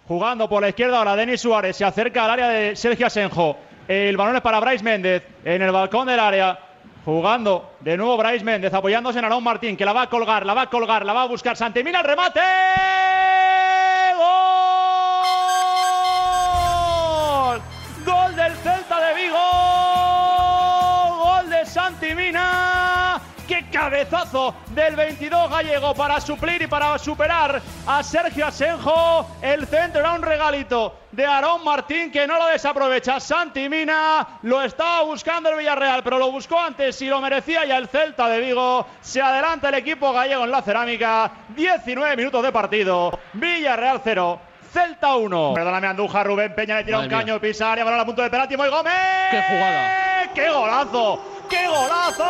Jugando por la izquierda ahora Denis Suárez. Se acerca al área de Sergio Asenjo. El balón es para Brais Méndez. En el balcón del área. Jugando de nuevo Brais Méndez. Apoyándose en Aarón Martín. Que la va a colgar, la va a colgar, la va a buscar Santi Mina. El remate. ¡Gol! Gol del Celta de Vigo. Gol de Santi Mina. ¡Qué cabezazo del 22 gallego para suplir y para superar a Sergio Asenjo! El centro era un regalito de Aarón Martín que no lo desaprovecha. Santi Mina lo estaba buscando el Villarreal, pero lo buscó antes y lo merecía ya el Celta de Vigo. Se adelanta el equipo gallego en la cerámica. 19 minutos de partido. Villarreal 0. Celta 1. Perdóname, Andújar. Rubén Peña le tira un caño. Pisa área, balón a punto de penalti. Moy Gómez. ¡Qué jugada! ¡Qué golazo! ¡Qué golazo!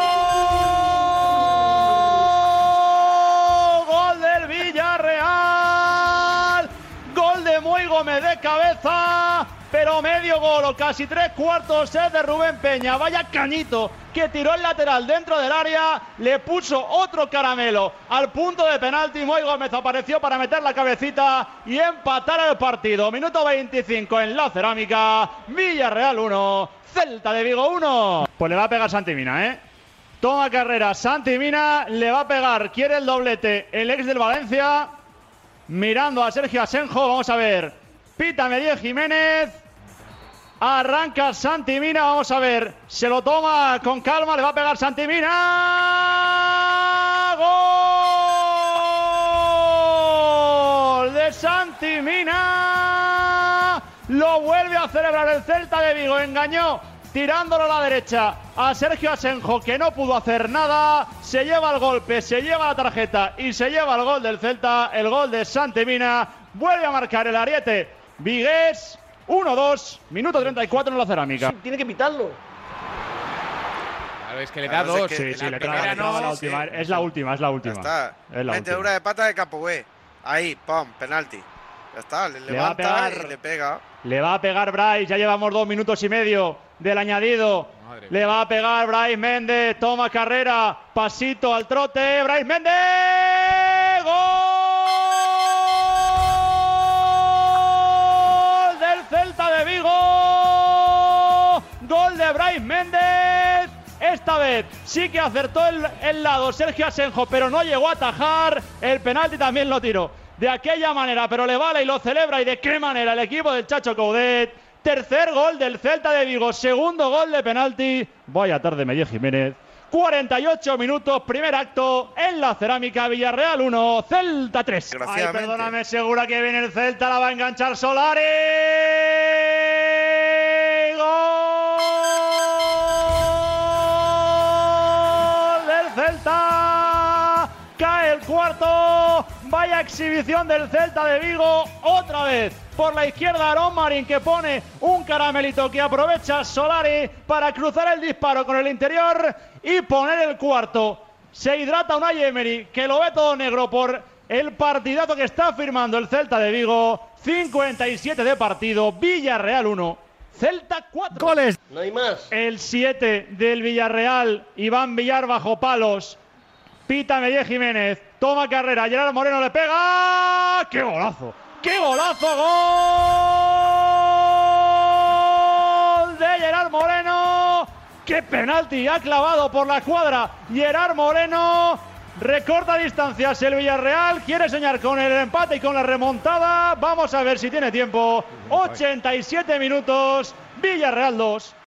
¡Gol del Villarreal! Gol de Moy Gómez de cabeza, pero medio gol o casi 3/4 es de Rubén Peña. Vaya cañito que tiró el lateral dentro del área, le puso otro caramelo al punto de penalti. Moy Gómez apareció para meter la cabecita y empatar el partido. Minuto 25 en la cerámica. Villarreal 1, Celta de Vigo 1. Pues le va a pegar Santi Mina, ¿eh? Toma carrera Santi Mina, le va a pegar, quiere el doblete el ex del Valencia, mirando a Sergio Asenjo. Vamos a ver, pita Mejía Jiménez, arranca Santi Mina, vamos a ver, se lo toma con calma, le va a pegar Santi Mina. ¡Gol de Santi Mina! Lo vuelve a celebrar el Celta de Vigo, engañó tirándolo a la derecha a Sergio Asenjo, que no pudo hacer nada. Se lleva el golpe, se lleva la tarjeta y se lleva el gol del Celta, el gol de Santi Mina. Vuelve a marcar el ariete vigués. 1-2, minuto 34 en la cerámica. Sí, tiene que pitarlo. Claro, es que le da dos. Sí, le trae la última. Sí. Es la última, es la última. Ya está. Metedura de pata de Capoue. Ahí, pum, penalti. Ya está, le levanta y le pega. Le va a pegar Brais, ya llevamos 2 minutos y medio del añadido. Madre le va a pegar Brais Méndez, toma carrera, pasito al trote, Brais Méndez. ¡Gol del Celta de Vigo! Gol de Brais Méndez. Esta vez sí que acertó el lado Sergio Asenjo, pero no llegó a atajar. El penalti también lo tiró de aquella manera, pero le vale y lo celebra. ¿Y de qué manera el equipo del Chacho Coudet? Tercer gol del Celta de Vigo, segundo gol de penalti. Vaya tarde Mejía Jiménez. 48 minutos, primer acto en la cerámica. Villarreal 1, Celta 3. Ay, perdóname, segura que viene el Celta, la va a enganchar Solari. ¡Gol del Celta! Cae el cuarto. Vaya exhibición del Celta de Vigo. Otra vez por la izquierda Aarón Martín, que pone un caramelito que aprovecha Solari para cruzar el disparo con el interior y poner el cuarto. Se hidrata Unai Emery, que lo ve todo negro por el partidazo que está firmando el Celta de Vigo. 57 de partido. Villarreal 1, Celta 4. Goles. No hay más. El 7 del Villarreal, Iván Villar bajo palos. Pita Mejía Jiménez, toma carrera, Gerard Moreno le pega. ¡Qué golazo! ¡Qué golazo! ¡Gol de Gerard Moreno! ¡Qué penalti ha clavado por la cuadra Gerard Moreno! Recorta distancias el Villarreal, quiere soñar con el empate y con la remontada. Vamos a ver si tiene tiempo. 87 minutos, Villarreal 2.